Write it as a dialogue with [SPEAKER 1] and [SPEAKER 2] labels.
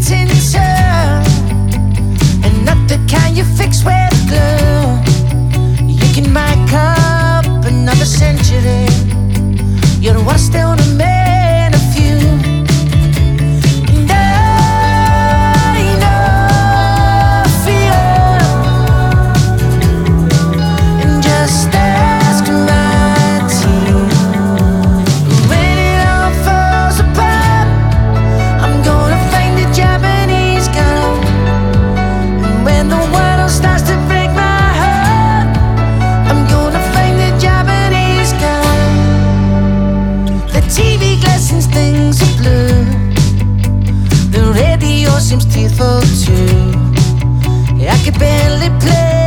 [SPEAKER 1] tinsel, and not the kind you fix with glue. You can mic up another century. You're one still to man a few. And I know fear, and just ask my team. When it all falls apart, I'm gonna find a Japanese girl. And when the world starts to break my heart, I'm gonna find a Japanese girl. The TV glistens, things are blue. The radio seems tearful too. I could barely play